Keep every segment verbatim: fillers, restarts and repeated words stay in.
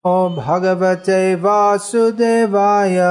Bhagavate Vasudevaya.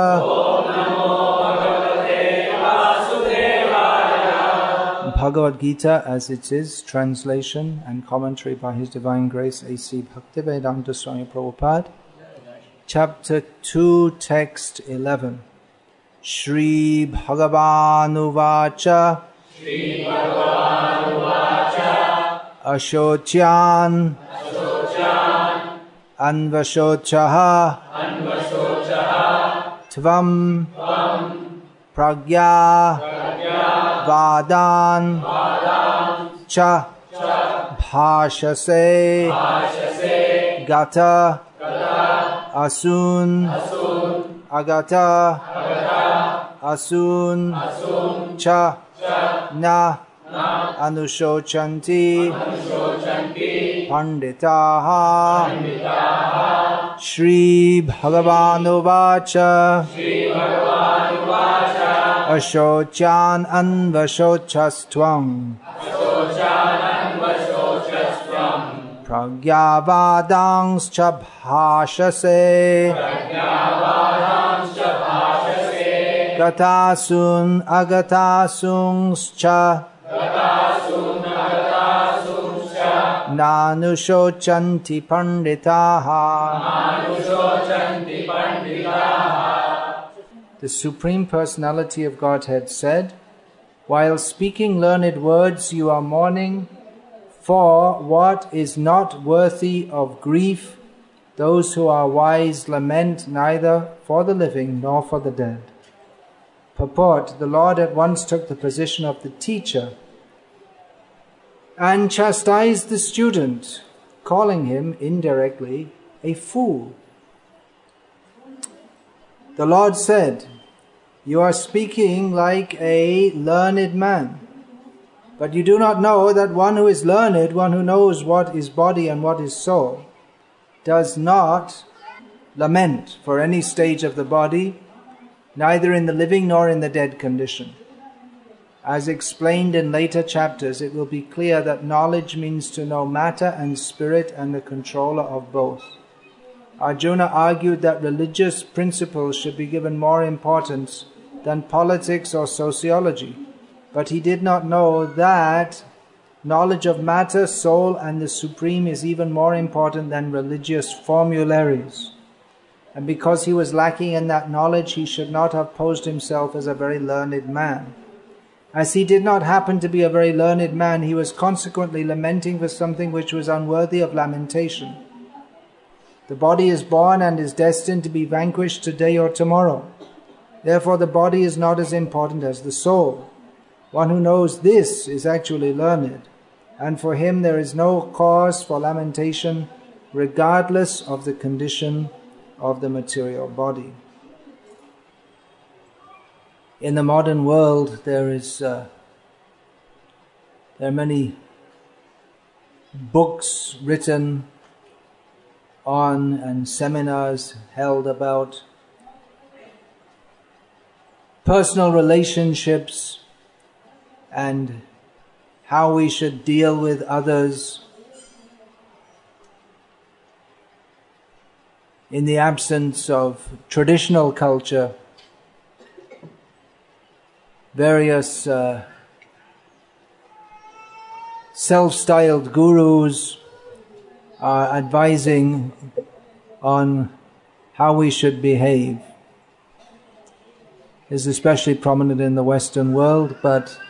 Bhagavad Gita as it is, translation and commentary by His Divine Grace A C Bhaktivedanta Swami Prabhupada. Chapter two, text eleven. Shri Bhagavanu Vacha Shri Bhagavanu Vacha Ashocyan Ashocyan Anvashochaha Anvashochaha Tvam Tvam Pragya Pragya Vadan Vadan Cha Cha Bhashase Bhashase Gata Gata Asun Asun Agata Agata Asun Asun Cha Cha Na Na Anushochanti Anushochanti Panditaha Panditaha Shri Bhagavanu Vacha Shri Bhagavanu Vacha Ashocyan Anvashochastvam Ashocyan Anvashochastvam Pragyavadans cha bhashase Pragyavadans cha bhashase Gatasun agatasun cha Gatasun agatasun cha Nanushochanti panditaha Nanushochanti panditaha. The Supreme Personality of Godhead said, while speaking learned words you are mourning for what is not worthy of grief. Those who are wise lament neither for the living nor for the dead. Purport: the Lord at once took the position of the teacher and chastised the student, calling him indirectly a fool. The Lord said, "You are speaking like a learned man. But you do not know that one who is learned, one who knows what is body and what is soul, does not lament for any stage of the body, neither in the living nor in the dead condition." As explained in later chapters, it will be clear that knowledge means to know matter and spirit and the controller of both. Arjuna argued that religious principles should be given more importance than politics or sociology. But he did not know that knowledge of matter, soul, and the Supreme is even more important than religious formularies. And because he was lacking in that knowledge, he should not have posed himself as a very learned man. As he did not happen to be a very learned man, he was consequently lamenting for something which was unworthy of lamentation. The body is born and is destined to be vanquished today or tomorrow. Therefore, the body is not as important as the soul. One who knows this is actually learned, and for him there is no cause for lamentation, regardless of the condition of the material body. In the modern world, there is uh, there are many books written on and seminars held about personal relationships and how we should deal with others in the absence of traditional culture. Various uh, self-styled gurus are advising on how we should behave. This is especially prominent in the Western world, but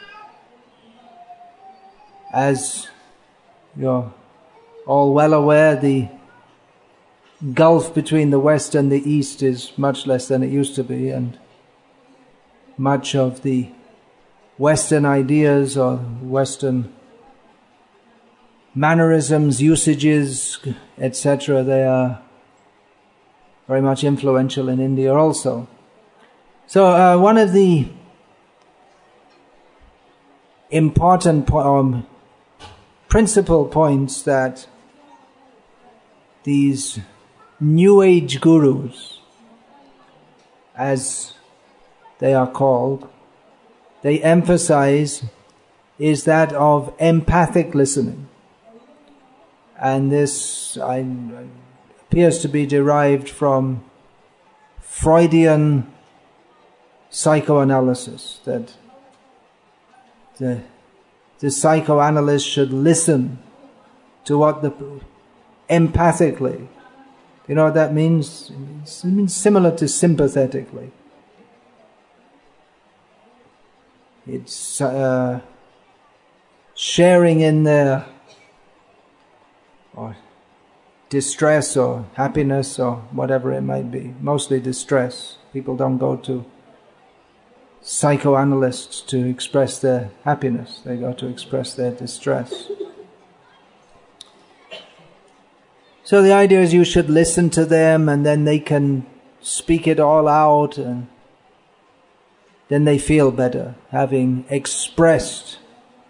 as you're all well aware, the gulf between the West and the East is much less than it used to be, and much of the Western ideas or Western mannerisms, usages, et cetera, they are very much influential in India also. So uh, one of the important po- um, principal points that these New Age gurus, as they are called, they emphasize is that of empathic listening. And this, I appears to be derived from Freudian psychoanalysis, that the, the psychoanalyst should listen to what the, empathically. You know what that means? It means similar to sympathetically. It's uh, sharing in their or distress or happiness or whatever it might be. Mostly distress. People don't go to psychoanalysts to express their happiness. They go to express their distress. So the idea is you should listen to them, and then they can speak it all out, and then they feel better, having expressed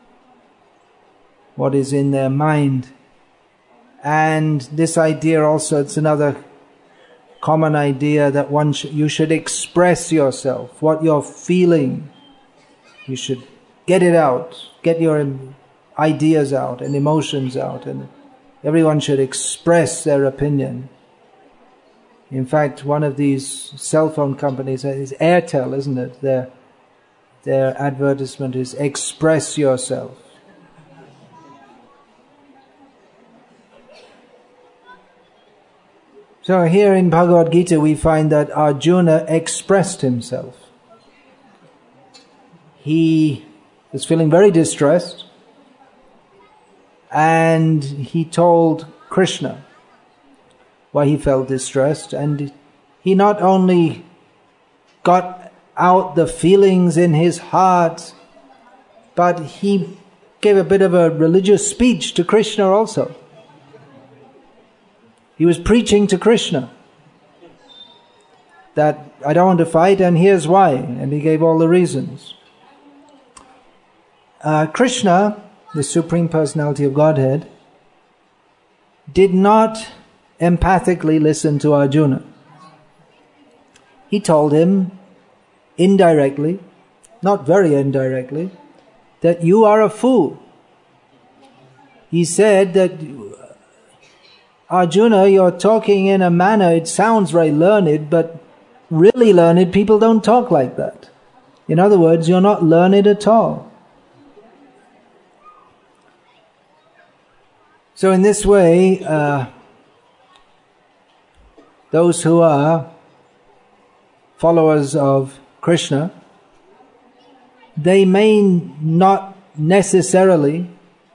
what is in their mind. And this idea also, it's another common idea that one sh- you should express yourself, what you're feeling. You should get it out, get your ideas out and emotions out, and everyone should express their opinion. In fact, one of these cell phone companies is Airtel, isn't it? Their, their advertisement is express yourself. So here in Bhagavad Gita we find that Arjuna expressed himself. He was feeling very distressed, and he told Krishna why he felt distressed, and he not only got out the feelings in his heart, but he gave a bit of a religious speech to Krishna also. He was preaching to Krishna that I don't want to fight, and here's why, and he gave all the reasons. Uh, Krishna, the Supreme Personality of Godhead, did not empathically listen to Arjuna. He told him indirectly, not very indirectly, that you are a fool. He said that, Arjuna, you're talking in a manner, it sounds very learned, but really learned people don't talk like that. In other words, you're not learned at all. So in this way, uh, those who are followers of Krishna, they may not necessarily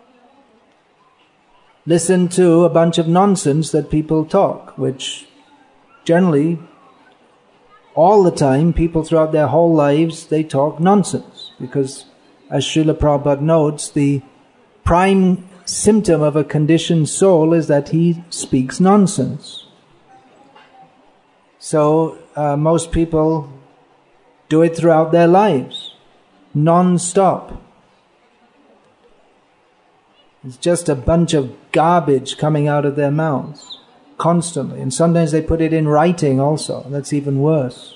listen to a bunch of nonsense that people talk, which generally, all the time, people throughout their whole lives, they talk nonsense. Because, as Srila Prabhupada notes, the prime symptom of a conditioned soul is that he speaks nonsense. So, uh, most people do it throughout their lives, non-stop. It's just a bunch of garbage coming out of their mouths, constantly. And sometimes they put it in writing also. That's even worse.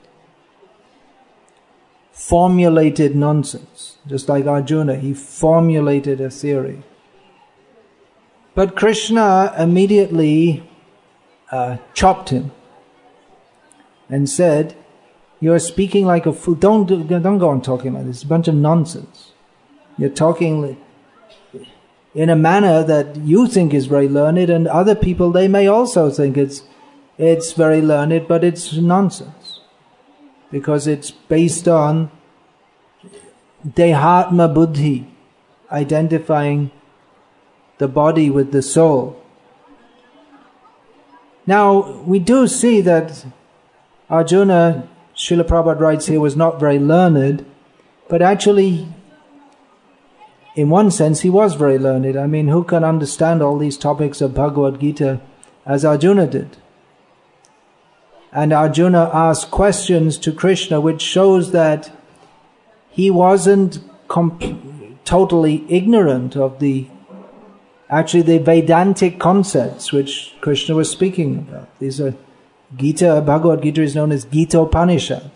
Formulated nonsense. Just like Arjuna, he formulated a theory. But Krishna immediately uh, chopped him and said, you're speaking like a fool. Don't, do, don't go on talking like this. It's a bunch of nonsense. You're talking like in a manner that you think is very learned, and other people, they may also think it's it's very learned, but it's nonsense. Because it's based on Dehatma Buddhi, identifying the body with the soul. Now, we do see that Arjuna, Srila Prabhupada writes here, was not very learned, but actually, in one sense, he was very learned. I mean, who can understand all these topics of Bhagavad Gita as Arjuna did? And Arjuna asked questions to Krishna, which shows that he wasn't comp- totally ignorant of the, actually the Vedantic concepts which Krishna was speaking about. These are Gita, Bhagavad Gita is known as Gita Upanishad.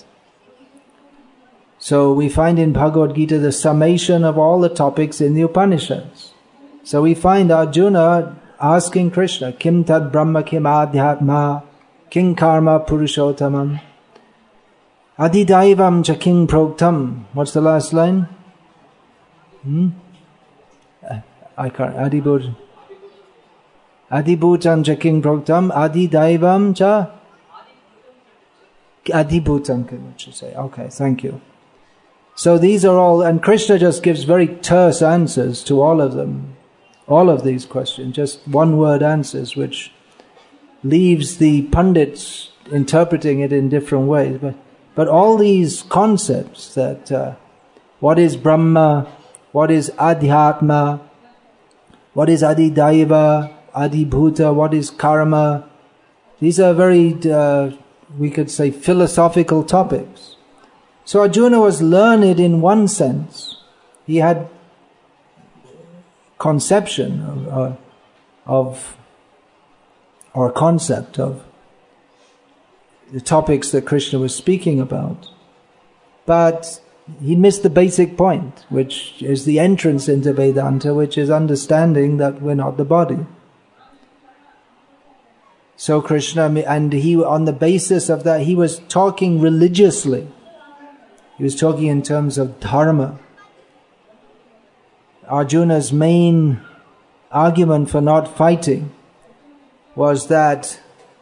So we find in Bhagavad Gita the summation of all the topics in the Upanishads. So we find Arjuna asking Krishna, Kim tad brahma kim adhyatma, king karma purushottamam, adidaivam cha king proktam. What's the last line? Hmm? I can't. Adibhut. Adibhutam cha king proktam, adidaivam cha. Adibhutam, can you say? Okay, thank you. So these are all, and Krishna just gives very terse answers to all of them. All of these questions, just one word answers, which leaves the pundits interpreting it in different ways. But, but all these concepts that, uh, what is Brahma, what is Adhyatma, what is Adidaiva, Adibhuta, what is Karma, these are very, uh, we could say, philosophical topics. So Arjuna was learned in one sense. He had conception of, of or concept of the topics that Krishna was speaking about. But he missed the basic point, which is the entrance into Vedanta, which is understanding that we're not the body. So Krishna, and he, on the basis of that, he was talking religiously. He was talking in terms of dharma. Arjuna's main argument for not fighting was that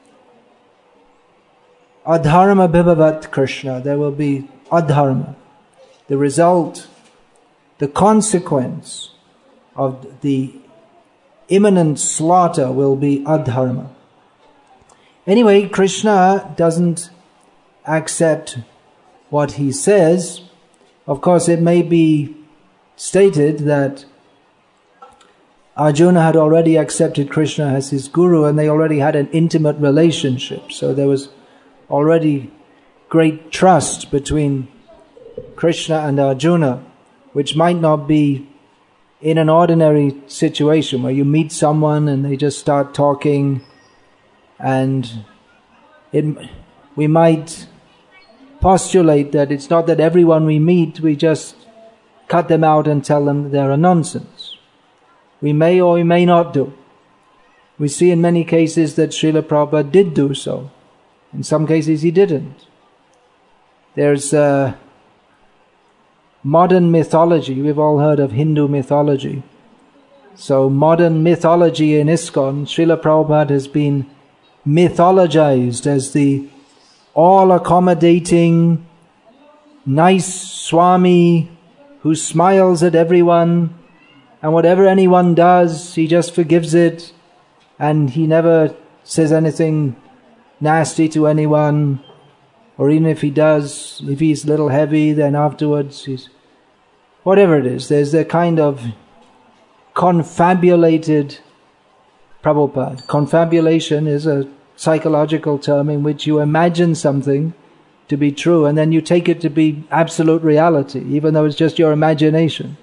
adharma bhivavat Krishna, there will be adharma. The result, the consequence of the imminent slaughter will be adharma. Anyway, Krishna doesn't accept what he says. Of course, it may be stated that Arjuna had already accepted Krishna as his guru and they already had an intimate relationship. So there was already great trust between Krishna and Arjuna, which might not be in an ordinary situation where you meet someone and they just start talking, and it, we might postulate that it's not that everyone we meet, we just cut them out and tell them they're a nonsense. We may or we may not do. We see in many cases that Srila Prabhupada did do so. In some cases he didn't. There's uh, modern mythology. We've all heard of Hindu mythology. So modern mythology in ISKCON, Srila Prabhupada has been mythologized as the all-accommodating, nice Swami who smiles at everyone, and whatever anyone does, he just forgives it, and he never says anything nasty to anyone, or even if he does, if he's a little heavy, then afterwards he's... Whatever it is, there's a kind of confabulated Prabhupada. Confabulation is a psychological term in which you imagine something to be true and then you take it to be absolute reality, even though it's just your imagination.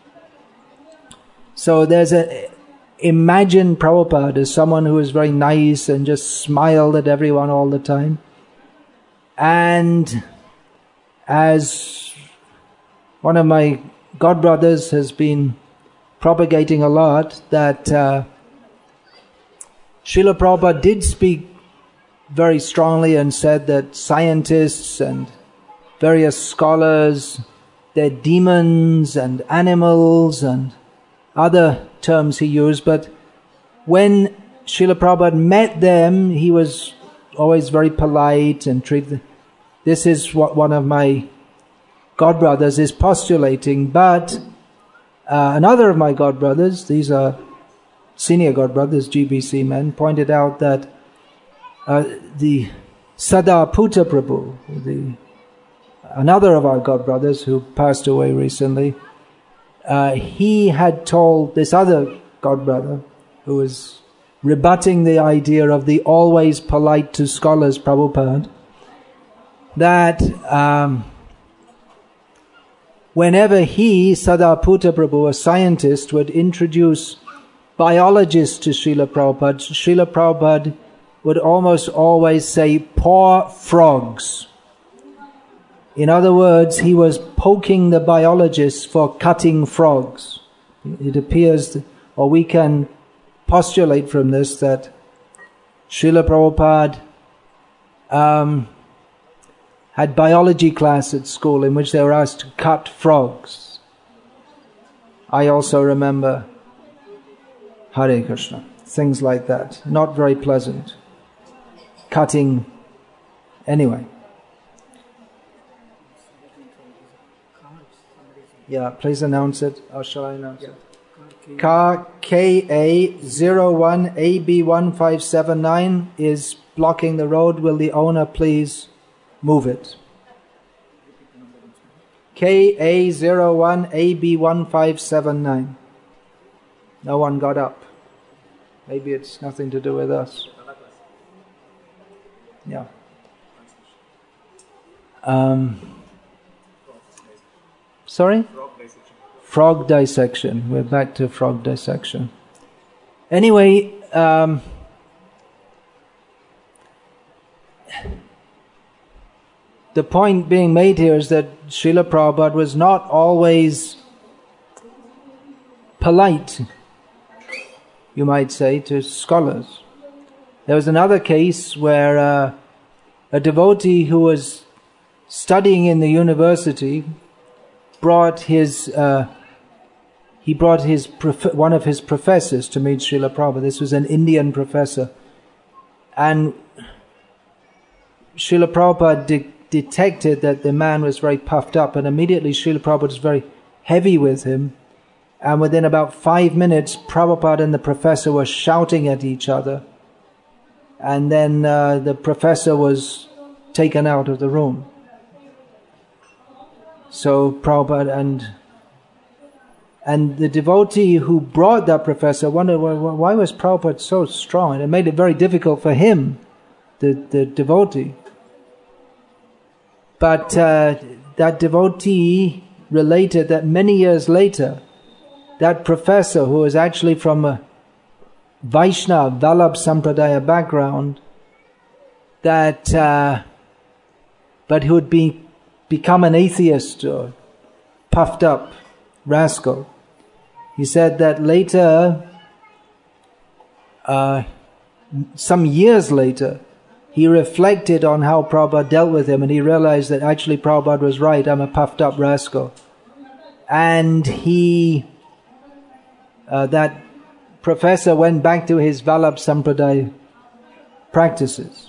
So there's a imagine Prabhupada as someone who is very nice and just smiled at everyone all the time. And as one of my godbrothers has been propagating a lot, that uh, Srila Prabhupada did speak very strongly and said that scientists and various scholars, they're demons and animals and other terms he used, but when Srila Prabhupada met them, he was always very polite and treated them. This is what one of my godbrothers is postulating, but uh, another of my godbrothers, these are senior godbrothers, G B C men, pointed out that uh, the Sadaputa Prabhu, the, another of our godbrothers who passed away recently, uh, he had told this other godbrother, who was rebutting the idea of the always polite to scholars Prabhupada, that um, whenever he, Sadaputa Prabhu, a scientist, would introduce biologists to Srila Prabhupada, Srila Prabhupada would almost always say, poor frogs. In other words, he was poking the biologists for cutting frogs. It appears, that, or we can postulate from this that Srila Prabhupada um, had biology class at school in which they were asked to cut frogs. I also remember Hare Krishna, things like that. Not very pleasant. Cutting, anyway. Yeah, please announce it. Or shall I announce it? Car K A zero one A B one five seven nine is blocking the road. Will the owner please move it? K A zero one A B one five seven nine. No one got up. Maybe it's nothing to do with us. Yeah. Um, sorry? Frog dissection. We're back to frog dissection. Anyway, um, the point being made here is that Srila Prabhupada was not always polite, you might say, to scholars. There was another case where uh, a devotee who was studying in the university brought his uh, he brought his prof- one of his professors to meet Srila Prabhupada. This was an Indian professor, and Srila Prabhupada de- detected that the man was very puffed up, and immediately Srila Prabhupada was very heavy with him. And within about five minutes, Prabhupada and the professor were shouting at each other. And then uh, the professor was taken out of the room. So Prabhupada and and the devotee who brought that professor wondered, why, why was Prabhupada so strong? And it made it very difficult for him, the, the devotee. But uh, that devotee related that many years later, that professor, who was actually from a Vaishnava, Vallabh Sampradaya background, that, uh, but who had been, become an atheist or puffed up rascal. He said that later, uh, some years later, he reflected on how Prabhupada dealt with him, and he realized that actually Prabhupada was right, I'm a puffed up rascal. And he, uh, that professor went back to his Vallabh Sampradaya practices.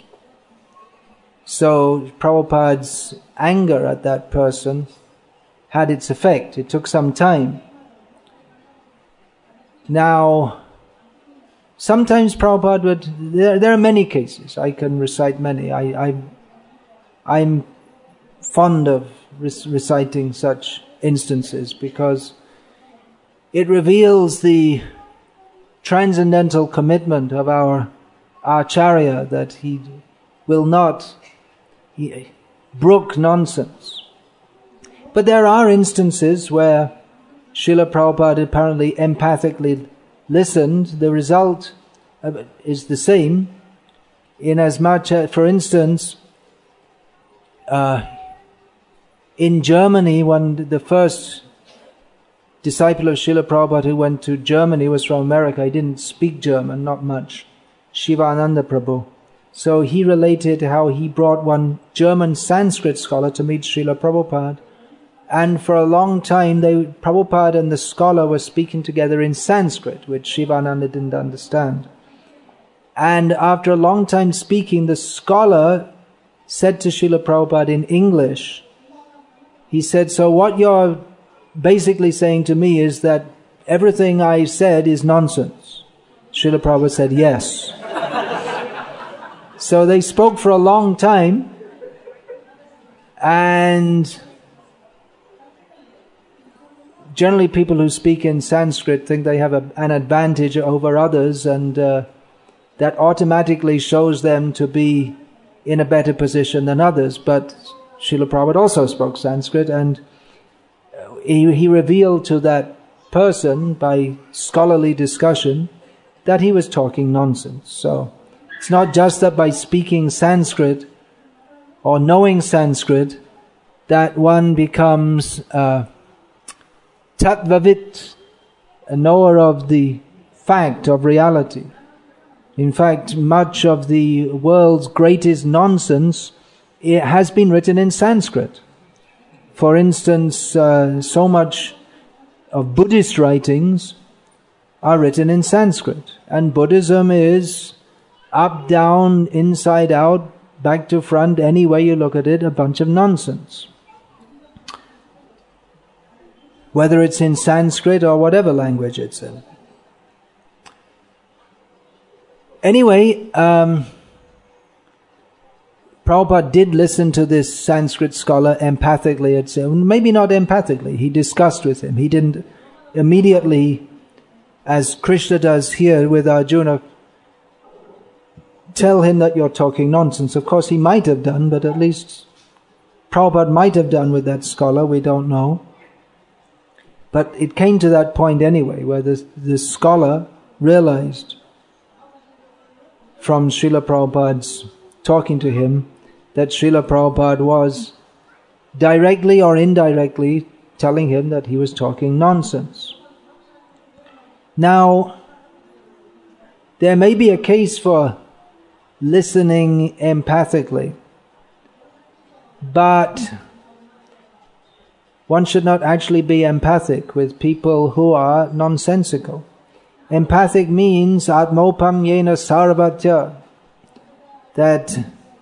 So Prabhupada's anger at that person had its effect. It took some time. Now, sometimes Prabhupada would, there, there are many cases, I can recite many. I, I, I'm fond of rec- reciting such instances because it reveals the transcendental commitment of our Acharya that he will not he, brook nonsense. But there are instances where Srila Prabhupada apparently empathically listened. The result is the same, in as much as, for instance, uh, in Germany, when the first disciple of Srila Prabhupada who went to Germany was from America. He didn't speak German, not much. Shivananda Prabhu. So he related how he brought one German Sanskrit scholar to meet Srila Prabhupada. And for a long time, they, Prabhupada and the scholar were speaking together in Sanskrit, which Shivananda didn't understand. And after a long time speaking, the scholar said to Srila Prabhupada in English, he said, so what you're basically saying to me is that everything I said is nonsense. Srila Prabhupada said, yes. So they spoke for a long time, and generally people who speak in Sanskrit think they have a, an advantage over others, and uh, that automatically shows them to be in a better position than others. But Srila Prabhupada also spoke Sanskrit, and he, he revealed to that person by scholarly discussion that he was talking nonsense. So it's not just that by speaking Sanskrit or knowing Sanskrit that one becomes uh, tattvavit, a knower of the fact of reality. In fact, much of the world's greatest nonsense, it has been written in Sanskrit. For instance, uh, so much of Buddhist writings are written in Sanskrit. And Buddhism is up, down, inside out, back to front, any way you look at it, a bunch of nonsense. Whether it's in Sanskrit or whatever language it's in. Anyway, um, Prabhupada did listen to this Sanskrit scholar empathically. It's, maybe not empathically, he discussed with him. He didn't immediately, as Krishna does here with Arjuna, tell him that you're talking nonsense. Of course he might have done, but at least Prabhupada might have done with that scholar, we don't know. But it came to that point anyway, where the, the scholar realized from Srila Prabhupada's talking to him that Srila Prabhupada was directly or indirectly telling him that he was talking nonsense. Now, there may be a case for listening empathically, but one should not actually be empathic with people who are nonsensical. Empathic means atmopam yena sarvatya, that,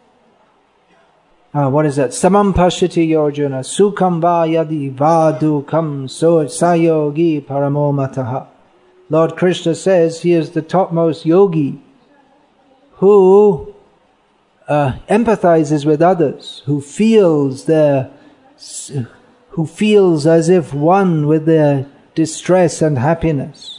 uh, what is that? Samam pashyati Arjuna, sukham va yadi va dukam so sayogi paramo mataha. Lord Krishna says he is the topmost yogi who uh, empathizes with others, who feels their, who feels as if one with their distress and happiness.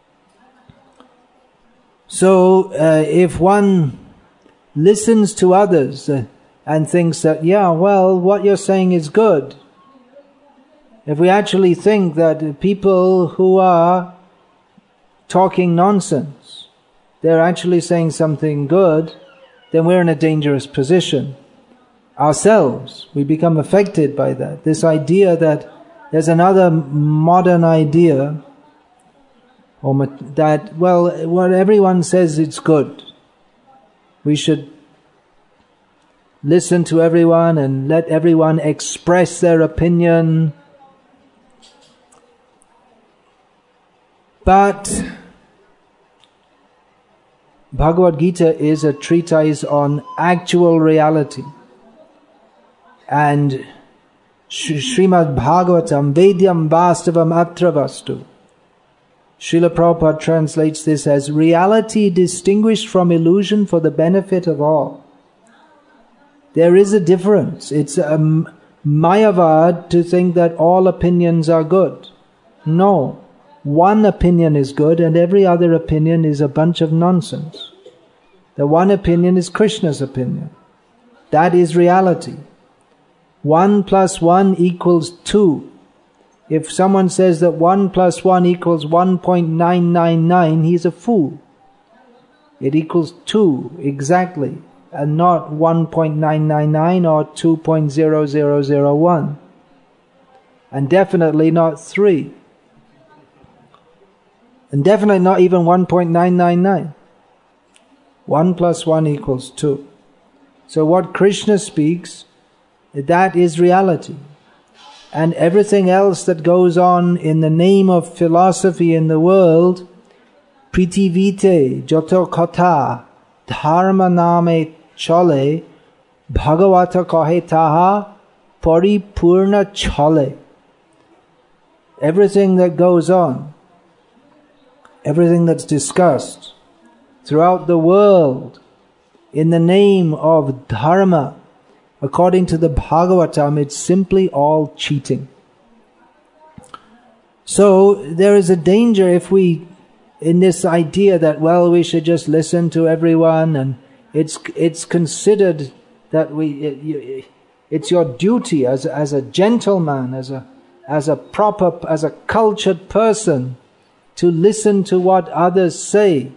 So, uh, if one listens to others uh, and thinks that, yeah, well, what you're saying is good. If we actually think that people who are talking nonsense, they're actually saying something good, then we're in a dangerous position. Ourselves, we become affected by that. This idea that there's another modern idea or that, well, what everyone says it's good. We should listen to everyone and let everyone express their opinion. But Bhagavad Gita is a treatise on actual reality. And Srimad Bhagavatam Vedyam Vastavam Atra Vastu. Srila Prabhupada translates this as reality distinguished from illusion for the benefit of all. There is a difference. It's a mayavad to think that all opinions are good. No. One opinion is good and every other opinion is a bunch of nonsense. The one opinion is Krishna's opinion. That is reality. One plus one equals two. If someone says that one plus one equals one point nine nine nine, he's a fool. It equals two exactly, and not one point nine nine nine or two point zero zero zero one. And definitely not three. And definitely not even one point nine nine nine. one plus one equals two. So what Krishna speaks, that is reality. And everything else that goes on in the name of philosophy in the world, pritivite, joto kotha, dharma name chale, bhagavata kahe taha, paripurna chale. Everything that goes on, everything that's discussed throughout the world in the name of dharma, according to the Bhagavatam, it's simply all cheating. So there is a danger if we, in this idea that, well, we should just listen to everyone, and it's it's considered that we it, it's your duty as as a gentleman, as a as a proper, as a cultured person, to listen to what others say.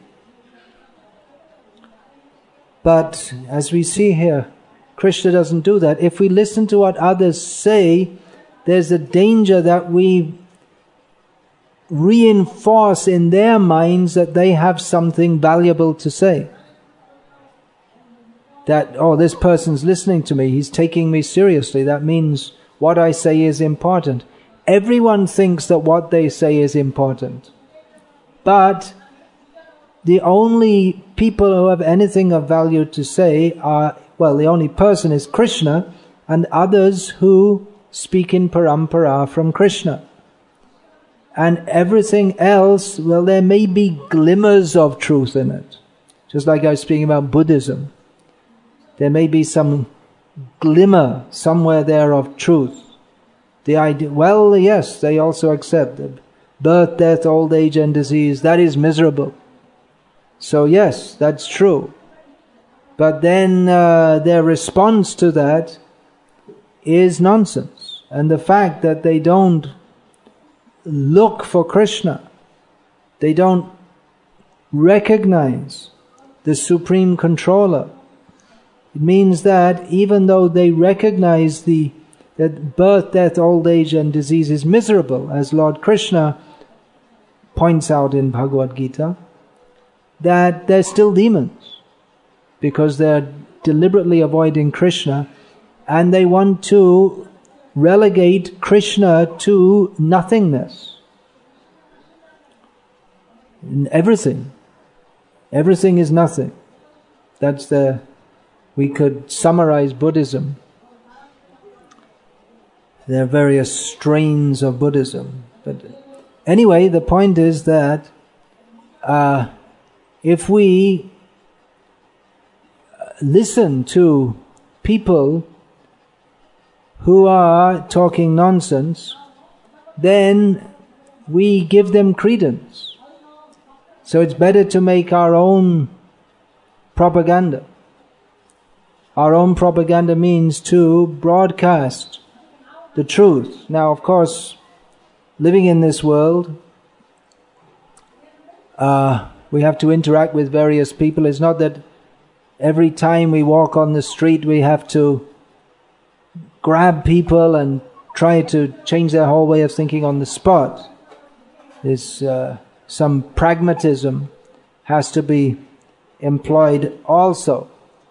But as we see here, Krishna doesn't do that. If we listen to what others say, there's a danger that we reinforce in their minds that they have something valuable to say. That, oh, this person's listening to me, he's taking me seriously, that means what I say is important. Everyone thinks that what they say is important. But the only people who have anything of value to say are, well, the only person is Krishna, and others who speak in parampara from Krishna. And everything else, well, there may be glimmers of truth in it. Just like I was speaking about Buddhism. There may be some glimmer somewhere there of truth. The idea, well, yes, they also accept that birth, death, old age and disease, that is miserable. So yes, that's true. But then uh, their response to that is nonsense. And the fact that they don't look for Krishna, they don't recognize the Supreme Controller. It means that even though they recognize the that birth, death, old age and disease is miserable, as Lord Krishna points out in Bhagavad Gita, that they're still demons because they're deliberately avoiding Krishna and they want to relegate Krishna to nothingness. In everything. Everything is nothing. That's the, we could summarize Buddhism. There are various strains of Buddhism. But anyway, the point is that uh, if we listen to people who are talking nonsense, then we give them credence. So it's better to make our own propaganda. Our own propaganda means to broadcast the truth. Now, of course, living in this world, uh, we have to interact with various people. It's not that every time we walk on the street we have to grab people and try to change their whole way of thinking on the spot. There's uh, some pragmatism has to be employed also.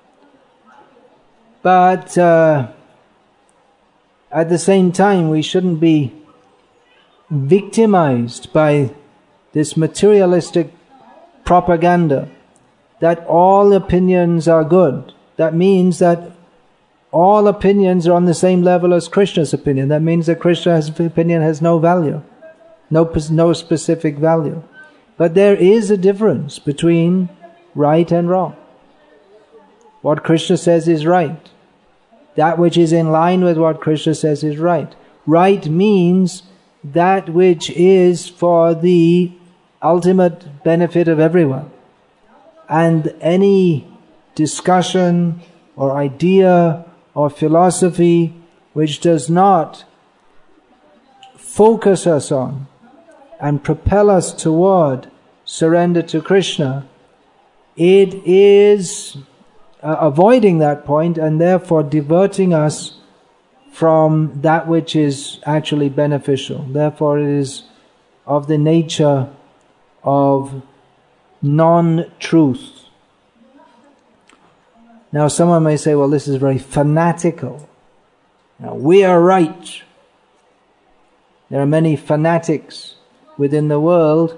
But uh, at the same time, we shouldn't be victimized by this materialistic propaganda that all opinions are good. That means that all opinions are on the same level as Krishna's opinion. That means that Krishna's opinion has no value, no, no specific value. But there is a difference between right and wrong. What Krishna says is right. That which is in line with what Krishna says is right. Right means that which is for the ultimate benefit of everyone. And any discussion or idea or philosophy which does not focus us on and propel us toward surrender to Krishna, it is uh, avoiding that point and therefore diverting us from that which is actually beneficial. Therefore it is of the nature of non-truth. Now someone may say, well, this is very fanatical. Now, we are right. There are many fanatics within the world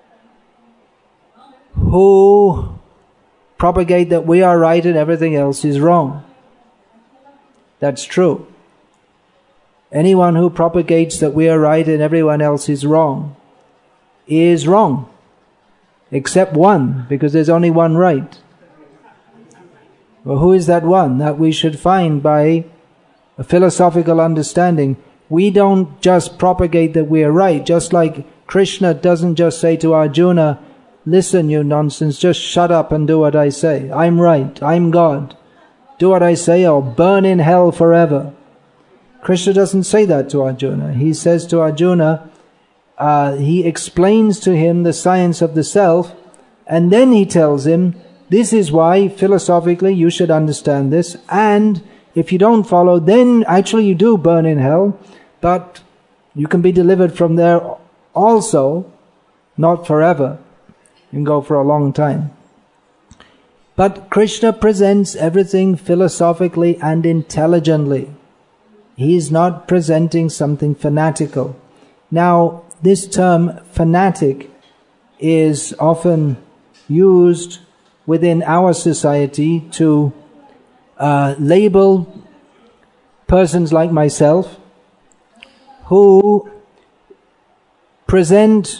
who propagate that we are right and everything else is wrong. That's true. Anyone who propagates that we are right and everyone else is wrong is wrong. Except one, because there's only one right. Well, who is that one? That we should find by a philosophical understanding. We don't just propagate that we are right, just like Krishna doesn't just say to Arjuna, listen, you nonsense, just shut up and do what I say. I'm right, I'm God. Do what I say or burn in hell forever. Krishna doesn't say that to Arjuna. He says to Arjuna, uh, he explains to him the science of the self, and then he tells him, this is why philosophically you should understand this, and if you don't follow, then actually you do burn in hell, but you can be delivered from there also, not forever. You can go for a long time. But Krishna presents everything philosophically and intelligently. He is not presenting something fanatical. Now, this term fanatic is often used within our society to uh, label persons like myself who present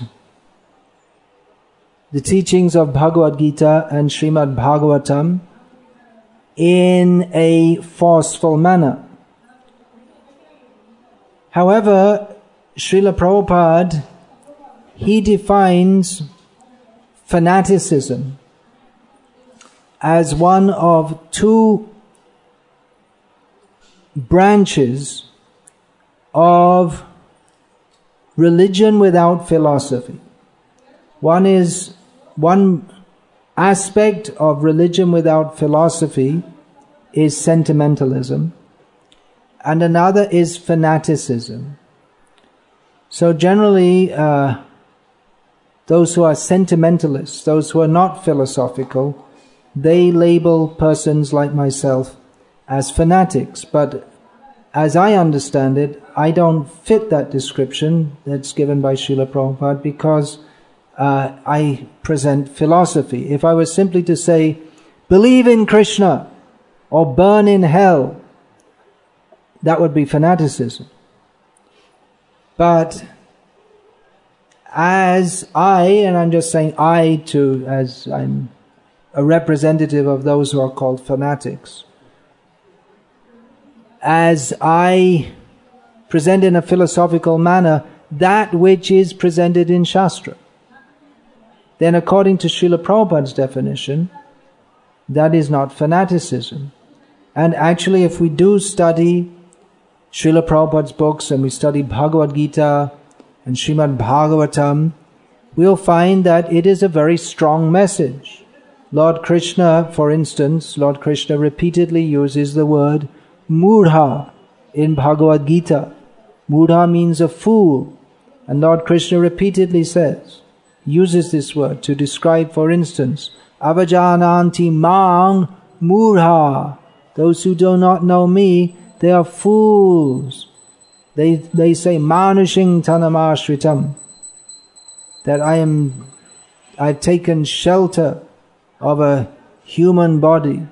the teachings of Bhagavad Gita and Srimad Bhagavatam in a forceful manner. However, Srila Prabhupada, he defines fanaticism as one of two branches of religion without philosophy. One is one aspect of religion without philosophy is sentimentalism, and another is fanaticism. So generally, uh, those who are sentimentalists, those who are not philosophical, they label persons like myself as fanatics. But as I understand it, I don't fit that description that's given by Srila Prabhupada because uh, I present philosophy. If I was simply to say, believe in Krishna or burn in hell, that would be fanaticism. But as I, and I'm just saying I to, as I'm a representative of those who are called fanatics, as I present in a philosophical manner that which is presented in Shastra, then according to Srila Prabhupada's definition, that is not fanaticism. And actually, if we do study Srila Prabhupada's books and we study Bhagavad Gita and Srimad Bhagavatam, we'll find that it is a very strong message. Lord Krishna, for instance, Lord Krishna repeatedly uses the word Mudha in Bhagavad Gita. Mudha means a fool. And Lord Krishna repeatedly says, uses this word to describe, for instance, Avajananti Mang Mudha. Those who do not know me, they are fools. They they say Manushing Tanamashritam, that I am I've taken shelter of a human body.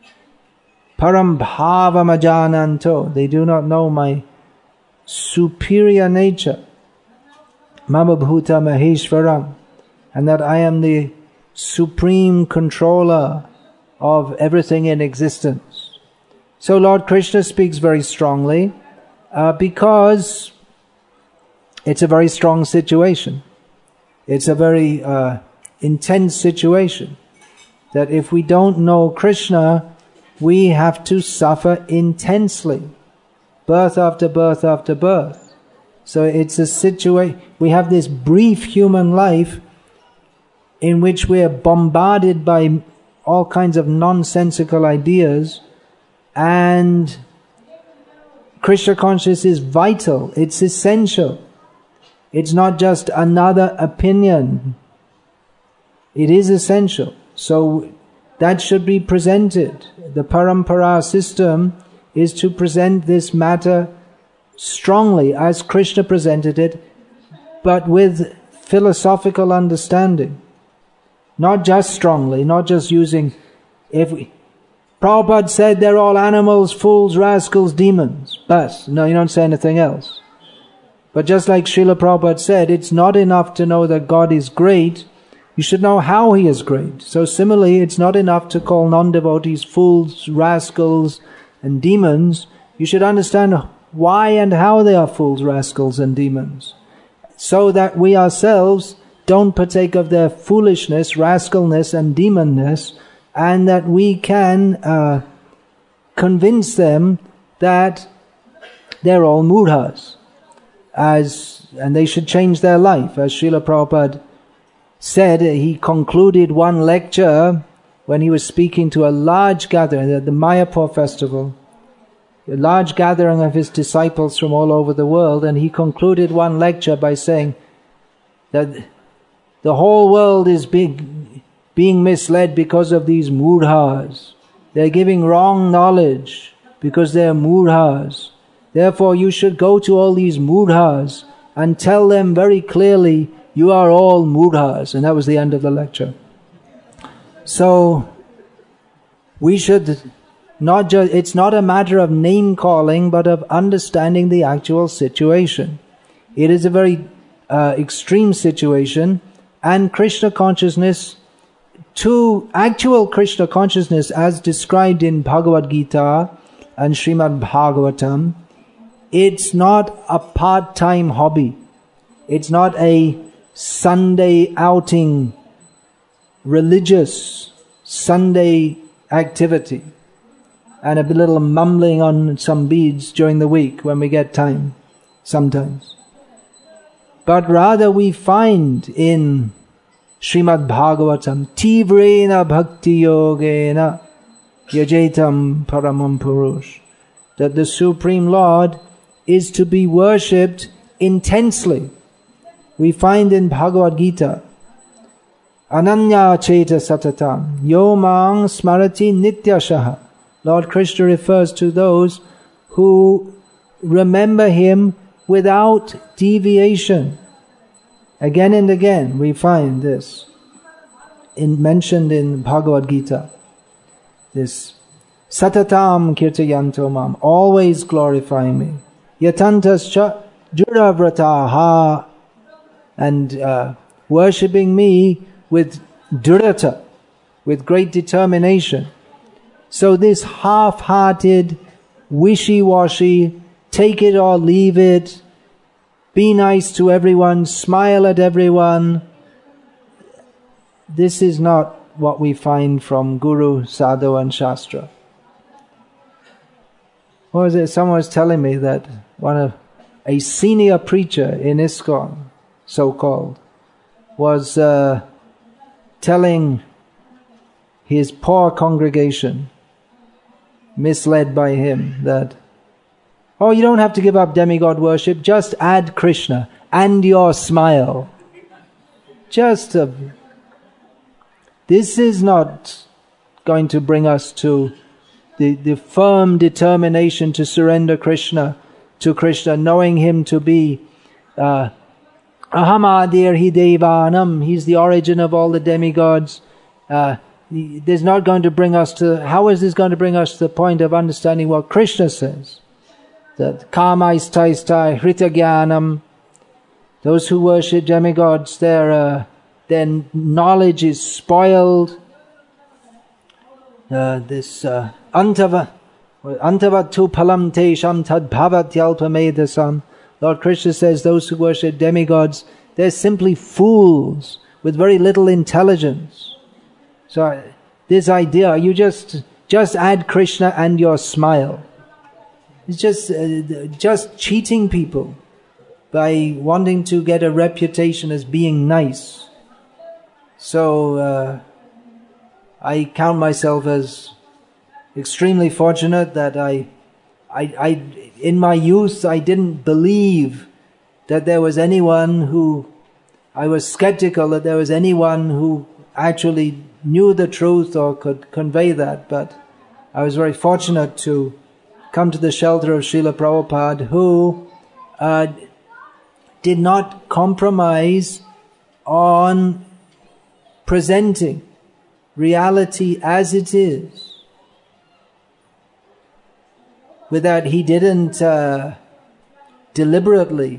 Param bhavam ajananto, they do not know my superior nature. Mama bhuta maheshwaram, and that I am the supreme controller of everything in existence. So Lord Krishna speaks very strongly uh, because it's a very strong situation. It's a very uh, intense situation. That if we don't know Krishna, we have to suffer intensely. Birth after birth after birth. So it's a situation, we have this brief human life in which we are bombarded by all kinds of nonsensical ideas, and Krishna consciousness is vital, it's essential. It's not just another opinion. It is essential. So that should be presented. The Parampara system is to present this matter strongly as Krishna presented it, but with philosophical understanding. Not just strongly, not just using, if we, Prabhupada said they're all animals, fools, rascals, demons. But, no, you don't say anything else. But just like Srila Prabhupada said, it's not enough to know that God is great, you should know how He is great. So similarly, it's not enough to call non-devotees fools, rascals, and demons. You should understand why and how they are fools, rascals, and demons, so that we ourselves don't partake of their foolishness, rascalness, and demonness, and that we can uh, convince them that they're all mudhas, as and they should change their life. As Srila Prabhupada said, he concluded one lecture when he was speaking to a large gathering at the Mayapur festival, a large gathering of his disciples from all over the world, and he concluded one lecture by saying, that the whole world is big, being misled because of these mudhas. They're giving wrong knowledge because they're mudhas. Therefore you should go to all these mudhas and tell them very clearly, you are all mudhas. And that was the end of the lecture. So, we should not just, it's not a matter of name calling, but of understanding the actual situation. It is a very uh, extreme situation, and Krishna consciousness, to actual Krishna consciousness as described in Bhagavad Gita and Srimad Bhagavatam, it's not a part-time hobby. It's not a Sunday outing, religious Sunday activity, and a little mumbling on some beads during the week when we get time, sometimes. But rather we find in Srimad Bhagavatam, Tivrena Bhakti Yogena Yajetam Paramam Purush, that the Supreme Lord is to be worshipped intensely. We find in Bhagavad Gita, Ananya Cheta Satatam, Yomang Smarati Nityashaha. Lord Krishna refers to those who remember Him without deviation. Again and again we find this in, mentioned in Bhagavad Gita. This Satatam Kirtayanto Mam, always glorifying me. Yatantascha Duravrataha, and uh, worshipping me with durata, with great determination. So this half-hearted, wishy-washy, take it or leave it, be nice to everyone, smile at everyone, this is not what we find from Guru, Sadhu and Shastra. What was it? Someone was telling me that one of a senior preacher in ISKCON, so-called, was uh, telling his poor congregation, misled by him, that, oh, you don't have to give up demigod worship, just add Krishna and your smile. Just a, this is not going to bring us to the, the firm determination to surrender Krishna to Krishna, knowing Him to be uh, Ahamadir hi Devanam, He's the origin of all the demigods. Uh, This is not going to bring us to, how is this going to bring us to the point of understanding what Krishna says? That kamaistai hritagyanam, those who worship demigods, their, uh, their knowledge is spoiled. Uh, this uh, antava, antavatu palam tesham tad bhavatyalpamedasam. Lord Krishna says those who worship demigods, they're simply fools with very little intelligence. So this idea, you just just add Krishna and your smile. It's just uh, just cheating people by wanting to get a reputation as being nice. So uh, I count myself as extremely fortunate that I, I, I, in my youth, I didn't believe that there was anyone who, I was skeptical that there was anyone who actually knew the truth or could convey that, but I was very fortunate to come to the shelter of Srila Prabhupada, who uh, did not compromise on presenting reality as it is. With that, he didn't uh, deliberately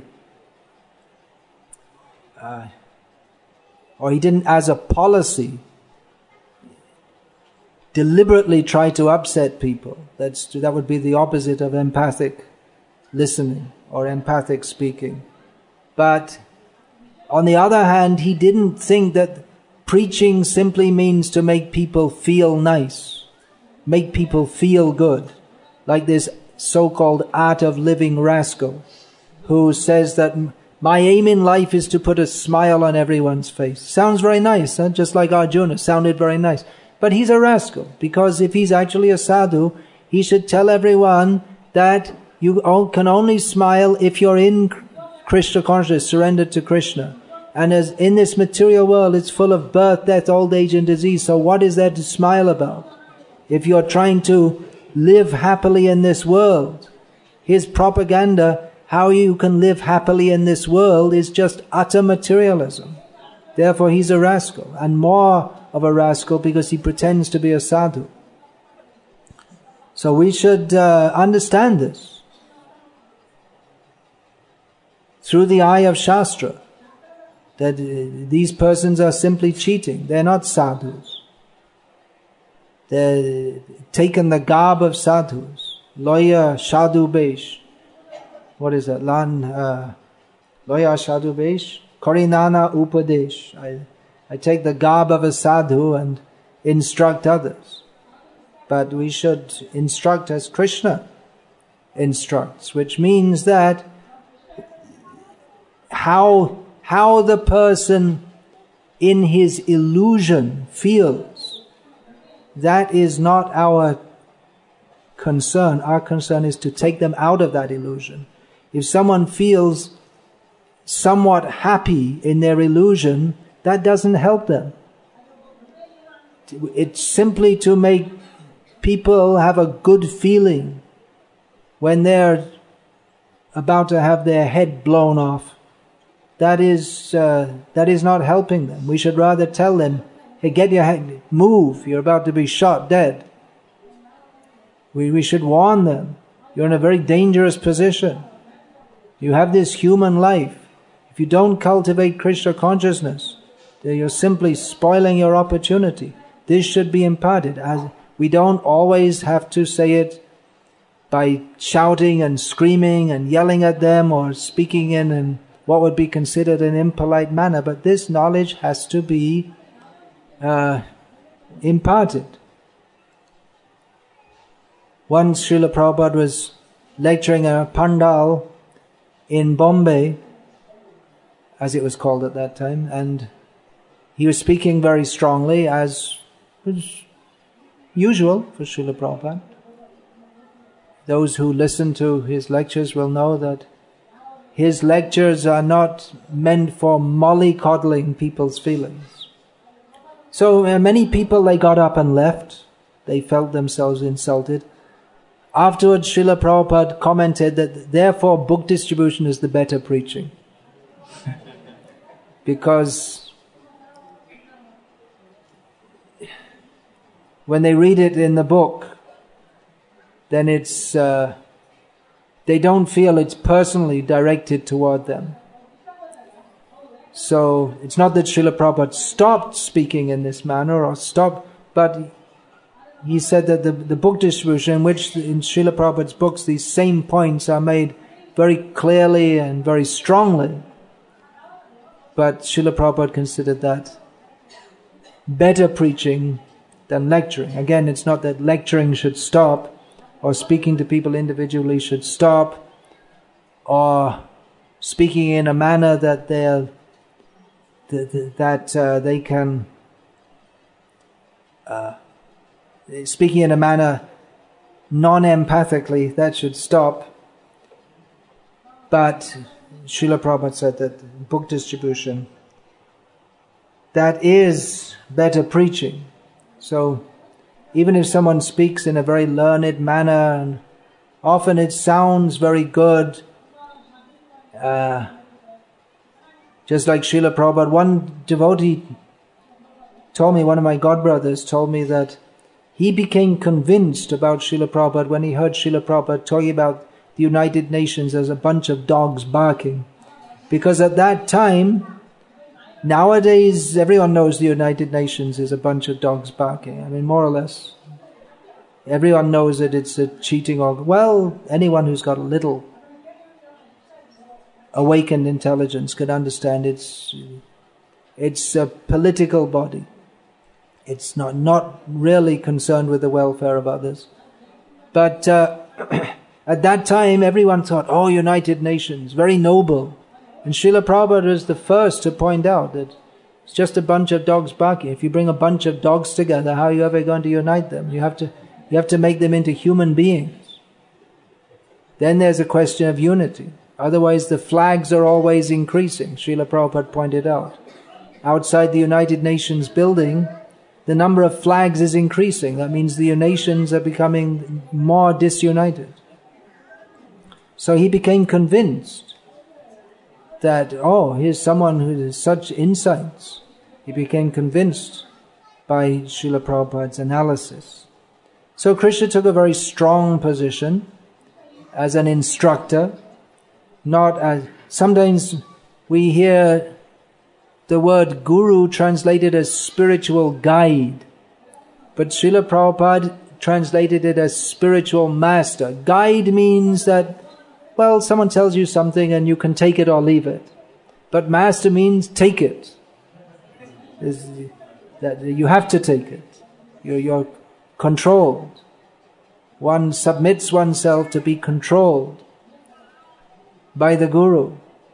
uh, or he didn't as a policy deliberately try to upset people. That's, that would be the opposite of empathic listening or empathic speaking. But on the other hand, he didn't think that preaching simply means to make people feel nice, make people feel good, like this so-called art of living rascal who says that my aim in life is to put a smile on everyone's face. Sounds very nice, huh? Just like Arjuna sounded very nice. But he's a rascal, because if he's actually a sadhu, he should tell everyone that you can only smile if you're in Krishna consciousness, surrendered to Krishna. And as in this material world, it's full of birth, death, old age and disease. So what is there to smile about? If you're trying to live happily in this world, his propaganda, how you can live happily in this world, is just utter materialism. Therefore he's a rascal, and more of a rascal because he pretends to be a sadhu. So we should uh, understand this through the eye of Shastra, that uh, these persons are simply cheating. They're not sadhus. They're taken the garb of sadhus. Loya sadhu besh. What is that? Lan uh, Loya sadhu besh. Korinana upadesh. I, I take the garb of a sadhu and instruct others. But we should instruct as Krishna instructs, which means that how how the person in his illusion feels, that is not our concern. Our concern is to take them out of that illusion. If someone feels somewhat happy in their illusion, that doesn't help them. It's simply to make people have a good feeling when they're about to have their head blown off. That is uh, that is not helping them. We should rather tell them, hey, get your head, move, you're about to be shot dead. We, we should warn them, you're in a very dangerous position. You have this human life. If you don't cultivate Krishna consciousness, then you're simply spoiling your opportunity. This should be imparted. As we don't always have to say it by shouting and screaming and yelling at them or speaking in an what would be considered an impolite manner, but this knowledge has to be uh, imparted. Once Srila Prabhupada was lecturing a pandal in Bombay, as it was called at that time, and he was speaking very strongly, as was usual for Srila Prabhupada. Those who listen to his lectures will know that his lectures are not meant for mollycoddling people's feelings. So uh, many people, they got up and left. They felt themselves insulted. Afterwards, Srila Prabhupada commented that therefore book distribution is the better preaching. Because when they read it in the book, then it's... Uh, they don't feel it's personally directed toward them. So it's not that Srila Prabhupada stopped speaking in this manner or stopped, but he said that the, the book distribution, in which in Srila Prabhupada's books these same points are made very clearly and very strongly, but Srila Prabhupada considered that better preaching than lecturing. Again, it's not that lecturing should stop, or speaking to people individually should stop, or speaking in a manner that they're that, that uh, they can uh, speaking in a manner non-empathically, that should stop. But Srila Prabhupada said that book distribution, that is better preaching. So even if someone speaks in a very learned manner, and often it sounds very good, uh, just like Srila Prabhupada, one devotee told me, one of my godbrothers told me that he became convinced about Srila Prabhupada when he heard Srila Prabhupada talking about the United Nations as a bunch of dogs barking. Because at that time, nowadays, everyone knows the United Nations is a bunch of dogs barking. I mean, more or less. Everyone knows that it's a cheating organ. Well, anyone who's got a little awakened intelligence can understand it's it's a political body. It's not, not really concerned with the welfare of others. But uh, at that time, everyone thought, oh, United Nations, very noble. And Srila Prabhupada was the first to point out that it's just a bunch of dogs barking. If you bring a bunch of dogs together, how are you ever going to unite them? You have to, you have to make them into human beings. Then there's a question of unity. Otherwise the flags are always increasing. Srila Prabhupada pointed out. Outside the United Nations building, the number of flags is increasing. That means the nations are becoming more disunited. So he became convinced that, oh, here's someone who has such insights. He became convinced by Srila Prabhupada's analysis. So Krishna took a very strong position as an instructor, not as... Sometimes we hear the word guru translated as spiritual guide, but Srila Prabhupada translated it as spiritual master. Guide means that, well, someone tells you something and you can take it or leave it. But master means take it. Is that you have to take it. You're, you're controlled. One submits oneself to be controlled by the guru.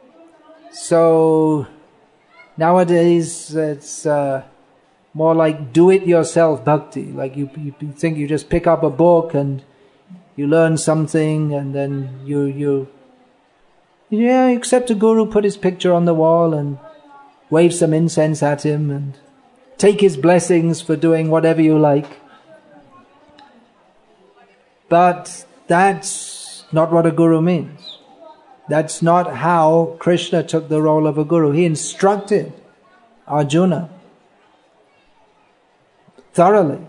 So nowadays it's uh, more like do-it-yourself bhakti. Like you, you think you just pick up a book and you learn something, and then you you yeah you accept a guru, put his picture on the wall, and wave some incense at him, and take his blessings for doing whatever you like. But that's not what a guru means. That's not how Krishna took the role of a guru. He instructed Arjuna thoroughly.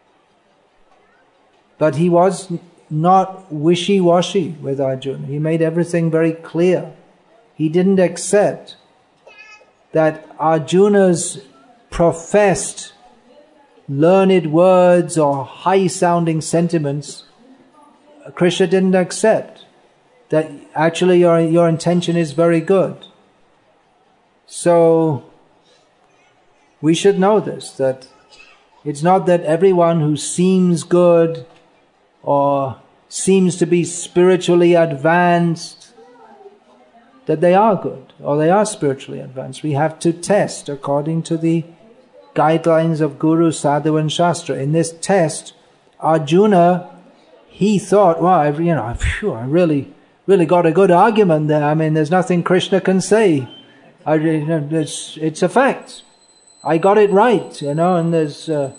But he was not wishy-washy with Arjuna. He made everything very clear. He didn't accept that Arjuna's professed learned words or high-sounding sentiments, Krishna didn't accept. That actually your, your intention is very good. So we should know this, that it's not that everyone who seems good or seems to be spiritually advanced, that they are good or they are spiritually advanced. We have to test according to the guidelines of Guru, Sadhu and Shastra. In this test, Arjuna, he thought, wow, I, you know, phew, I really, really got a good argument there. I mean, there's nothing Krishna can say. I, you know, it's, it's a fact. I got it right, you know, and there's... Uh,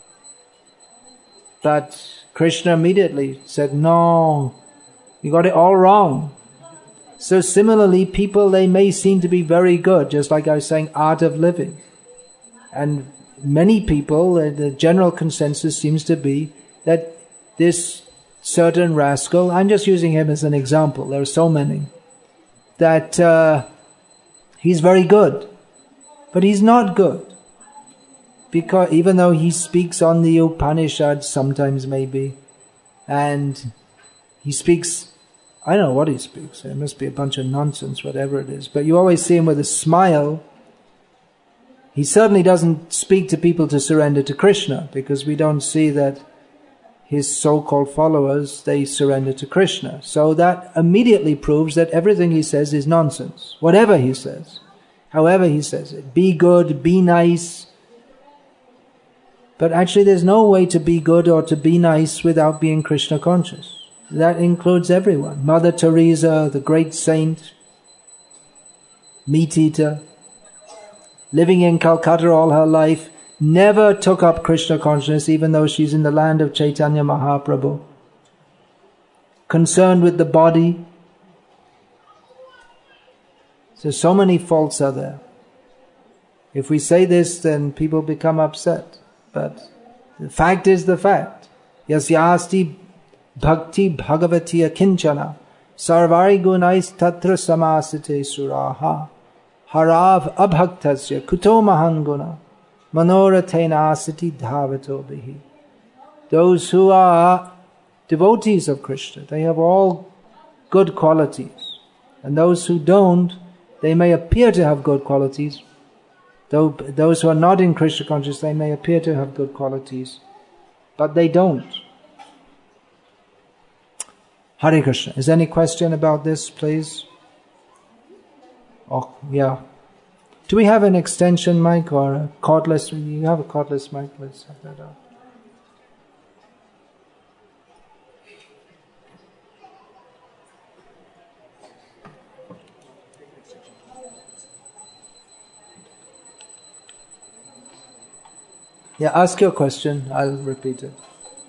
but Krishna immediately said, no, you got it all wrong. So similarly, people, they may seem to be very good, just like I was saying, art of living. And many people, uh, the general consensus seems to be that this certain rascal, I'm just using him as an example, there are so many, that uh, he's very good, but he's not good. Because even though he speaks on the Upanishads sometimes maybe, and he speaks, I don't know what he speaks, it must be a bunch of nonsense, whatever it is, but you always see him with a smile. He certainly doesn't speak to people to surrender to Krishna, because we don't see that his so-called followers, they surrender to Krishna. So that immediately proves that everything he says is nonsense. Whatever he says, however he says it, be good, be nice. But actually there's no way to be good or to be nice without being Krishna conscious. That includes everyone. Mother Teresa, the great saint, meat eater, living in Calcutta all her life, never took up Krishna consciousness even though she's in the land of Chaitanya Mahaprabhu. Concerned with the body. So, so many faults are there. If we say this, then people become upset. But the fact is the fact. Yasyasti bhakti bhagavati akinchana sarvari gunais tatra samasite suraha harav abhaktasya kuto mahanguna manoratena asati dhavato bihi. Those who are devotees of Krishna, they have all good qualities. And those who don't, they may appear to have good qualities. Though those who are not in Krishna consciousness, they may appear to have good qualities, but they don't. Hare Krishna. Is there any question about this, please? Oh, yeah. Do we have an extension mic or a cordless? You have a cordless mic, let's have that out. Yeah, ask your question. I'll repeat it.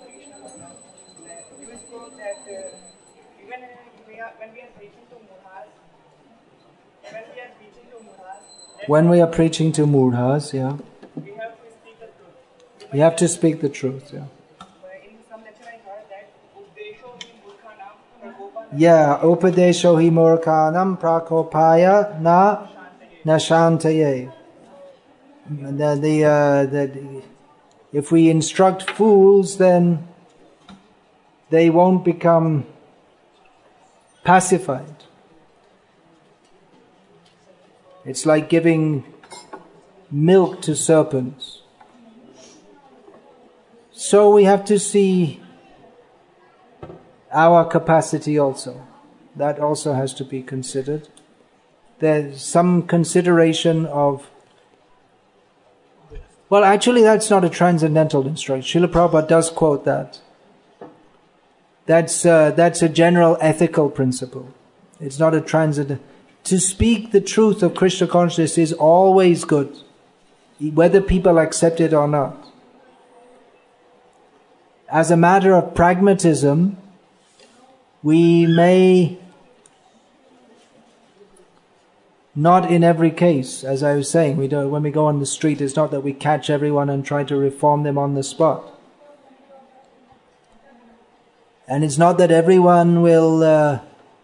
You spoke that uh, even we are, when we are preaching to mudhas, when we are preaching to mudhas, When we are preaching to mudhas, yeah, we have to speak the truth. we have to speak the truth. Yeah. In some lecture I heard that Uddesho hi murkhanam prakopa Yeah, upadesho hi murkhanam prakopaya na nashantaye. The, the, uh, the, if we instruct fools, then they won't become pacified. It's like giving milk to serpents. So we have to see our capacity also. That also has to be considered. There's some consideration of, well, actually that's not a transcendental instruction. Srila Prabhupada does quote that. That's, uh, that's a general ethical principle. It's not a transcendental. To speak the truth of Krishna consciousness is always good, whether people accept it or not. As a matter of pragmatism, we may not in every case, as I was saying, we don't, when we go on the street, it's not that we catch everyone and try to reform them on the spot. And it's not that everyone will uh,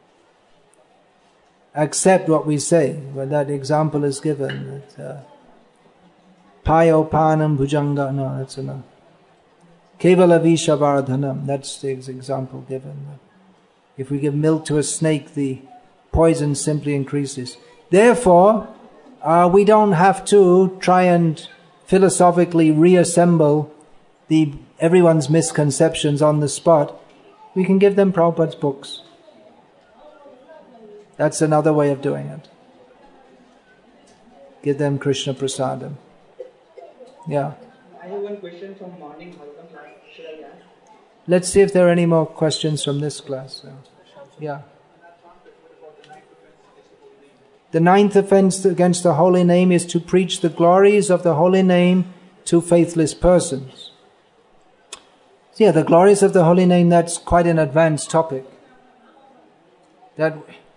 accept what we say. When that example is given, that uh, payo panam bhujanga, no, that's enough. Kevala vishavardhanam, that's the example given. If we give milk to a snake, the poison simply increases. Therefore, uh, we don't have to try and philosophically reassemble the everyone's misconceptions on the spot. We can give them Prabhupada's books. That's another way of doing it. Give them Krishna Prasadam. Yeah. I have one question from morning Bhagavatam class. Should I ask? Let's see if there are any more questions from this class. Yeah. The ninth offense against the holy name is to preach the glories of the holy name to faithless persons. So yeah, the glories of the holy name, that's quite an advanced topic. That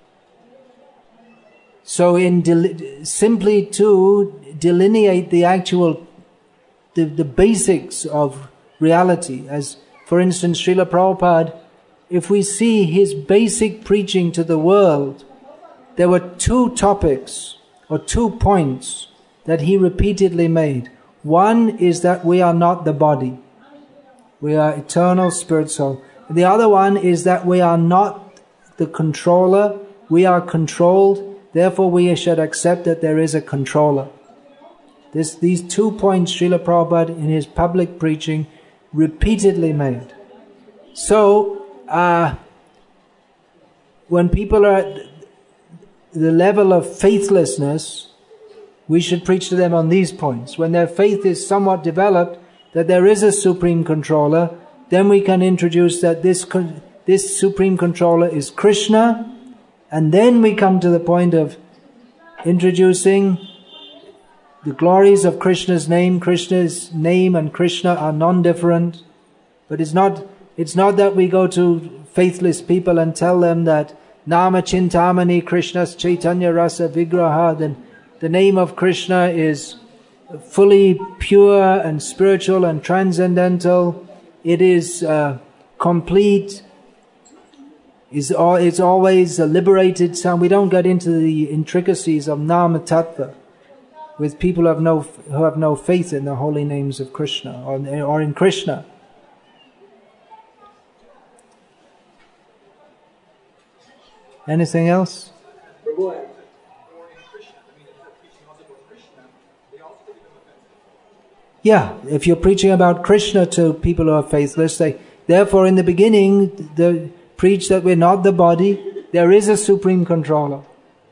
so in del- simply to delineate the actual the, the basics of reality, as for instance Srila Prabhupada, if we see his basic preaching to the world, there were two topics or two points that he repeatedly made. One is that we are not the body. We are eternal spirit soul. The other one is that we are not the controller. We are controlled. Therefore we should accept that there is a controller. This, these two points Srila Prabhupada in his public preaching repeatedly made. So, uh, when people are at the level of faithlessness, we should preach to them on these points. When their faith is somewhat developed, that there is a supreme controller, then we can introduce that this this supreme controller is Krishna, and then we come to the point of introducing the glories of Krishna's name. Krishna's name and Krishna are non-different, but it's not it's not that we go to faithless people and tell them that Nama Chintamani Krishna's Chaitanya Rasa Vigraha, then the name of Krishna is fully pure and spiritual and transcendental. It is uh, complete. Is all, it's always a liberated sound. We don't get into the intricacies of Nama Tattva with people who have no who have no faith in the holy names of Krishna or, or in Krishna. Anything else? Yeah, if you're preaching about Krishna to people who are faithless, they therefore in the beginning the preach that we're not the body, there is a supreme controller.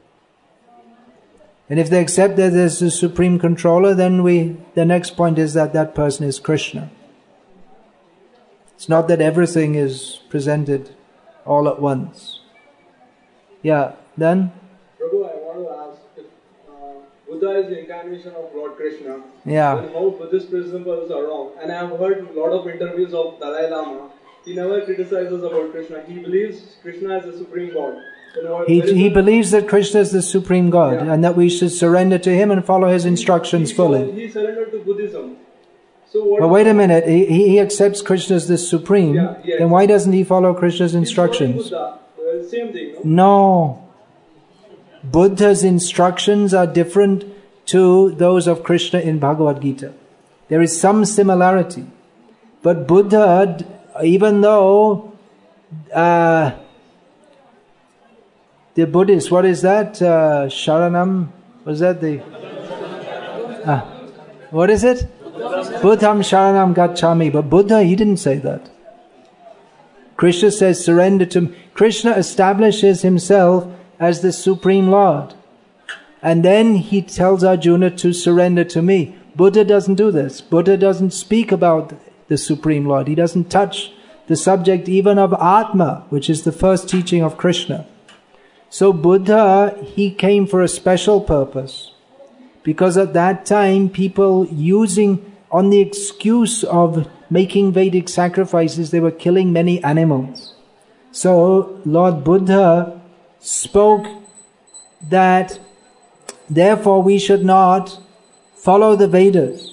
And if they accept that there's a supreme controller, then we the next point is that that person is Krishna. It's not that everything is presented all at once. Yeah, then? Prabhu, I want to ask, if, uh, Buddha is the incarnation of Lord Krishna. Yeah. And how Buddhist principles are wrong. And I have heard a lot of interviews of Dalai Lama. He never criticizes about Krishna. He believes Krishna is the supreme God. You know, He, there is he a- believes that Krishna is the supreme God, Yeah. and that we should surrender to him and follow his instructions he, fully. He surrendered to Buddhism. So what? But wait a minute, he, he he accepts Krishna as the supreme, Yeah, yeah. then why doesn't he follow Krishna's He's following instructions? Buddha. Uh, same thing, no? No. Buddha's instructions are different to those of Krishna in Bhagavad Gita. There is some similarity. But Buddha, even though uh, the Buddhists, what is that? Uh, Sharanam? Was that the... Uh, what is it? Buddham Sharanam Gacchami. But Buddha, he didn't say that. Krishna says surrender to me. Krishna establishes himself as the Supreme Lord. And then he tells Arjuna to surrender to me. Buddha doesn't do this. Buddha doesn't speak about the Supreme Lord. He doesn't touch the subject even of Atma, which is the first teaching of Krishna. So Buddha, he came for a special purpose. Because at that time, people using, on the excuse of making Vedic sacrifices, they were killing many animals. So Lord Buddha spoke that therefore we should not follow the Vedas.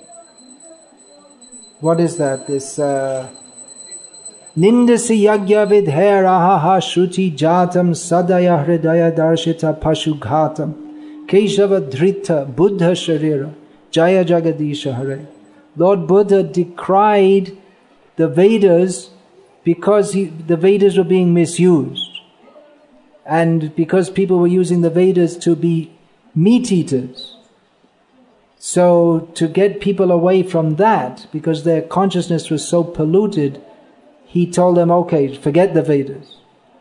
What is that? This uh, Nindasi yagya vidher ahaha shruti jatam sadaya hridaya darshita pashughatam keshava dhrita buddha sharira jaya jagadisha hare. Lord Buddha decried the Vedas because he, the Vedas were being misused. And because people were using the Vedas to be meat eaters. So to get people away from that, because their consciousness was so polluted, he told them, okay, forget the Vedas.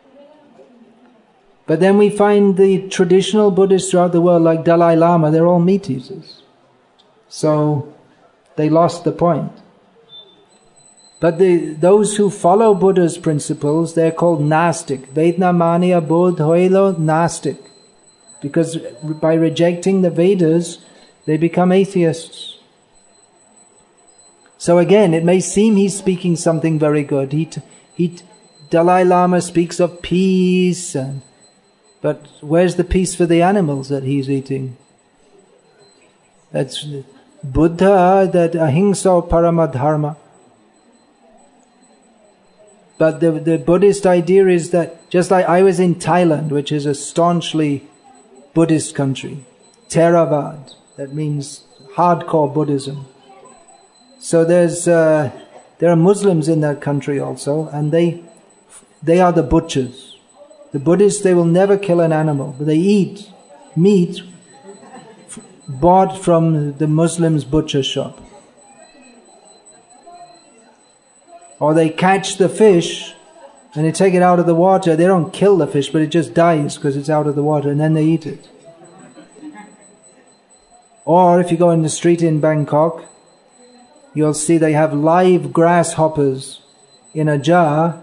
But then we find the traditional Buddhists throughout the world, like Dalai Lama, they're all meat eaters. So they lost the point. But the, those who follow Buddha's principles, they're called Nastic. Vedna Mania Bodh Hoilo Nastic. Because by rejecting the Vedas, they become atheists. So again, it may seem he's speaking something very good. He, he, Dalai Lama speaks of peace, and, but where's the peace for the animals that he's eating? That's Buddha, that ahimsa paramadharma. But the, the Buddhist idea is that, just like I was in Thailand, which is a staunchly Buddhist country, Theravada, that means hardcore Buddhism. So there's uh, there are Muslims in that country also, and they they are the butchers. The Buddhists, they will never kill an animal, but they eat meat f- bought from the Muslim's butcher shop. Or they catch the fish and they take it out of the water. They don't kill the fish, but it just dies because it's out of the water, and then they eat it. Or if you go in the street in Bangkok, you'll see they have live grasshoppers in a jar,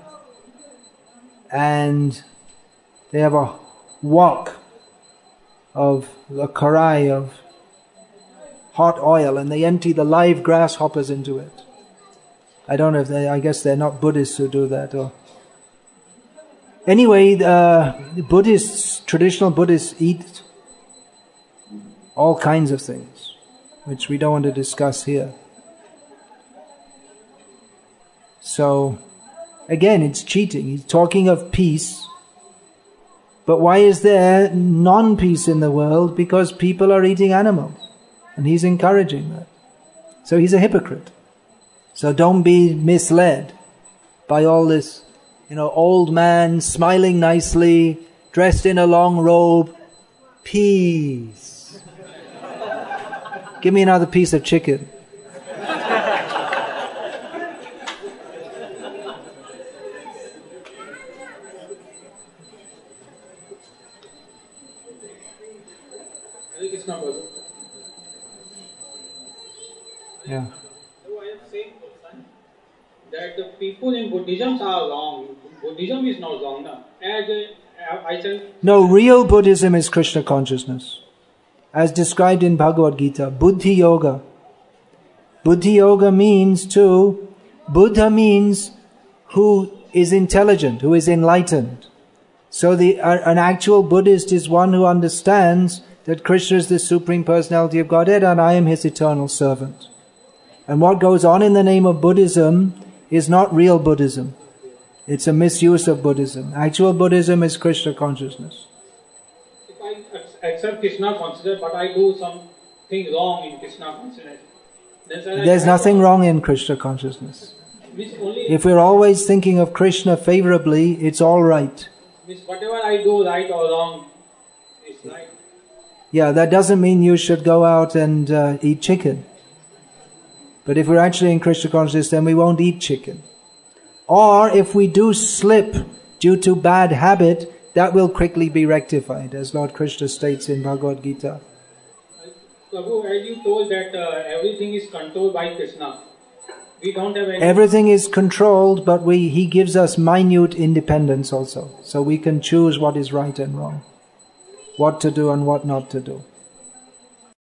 and they have a wok of a karai of hot oil, and they empty the live grasshoppers into it. I don't know if they, I guess they're not Buddhists who do that. Or Anyway, uh, Buddhists, traditional Buddhists eat all kinds of things, which we don't want to discuss here. So, again, it's cheating. He's talking of peace. But why is there non-peace in the world? Because people are eating animals. And he's encouraging that. So he's a hypocrite. So don't be misled by all this, you know, old man smiling nicely, dressed in a long robe. Peace. Give me another piece of chicken. Yeah. So I am saying that the people in Buddhism are wrong. Buddhism is not wrong. No? As uh, I said, No, real Buddhism is Krishna consciousness. as described in Bhagavad Gita, Buddhi Yoga. Buddhi Yoga means to, Buddha means who is intelligent, who is enlightened. So the uh, an actual Buddhist is one who understands that Krishna is the Supreme Personality of Godhead and I am His eternal servant. And what goes on in the name of Buddhism is not real Buddhism. It's a misuse of Buddhism. Actual Buddhism is Krishna consciousness. If I accept Krishna consciousness, but I do something wrong in Krishna consciousness, then shall I There's try nothing to- wrong in Krishna consciousness. Means only If we're always thinking of Krishna favorably, it's all right. means whatever I do, right or wrong, is right. Yeah, that doesn't mean you should go out and uh, eat chicken. But if we're actually in Krishna consciousness, then we won't eat chicken. Or if we do slip due to bad habit, that will quickly be rectified, as Lord Krishna states in Bhagavad Gita. Prabhu, as you told that uh, everything is controlled by Krishna, we don't have any. Everything is controlled, but we He gives us minute independence also. So we can choose what is right and wrong, what to do and what not to do.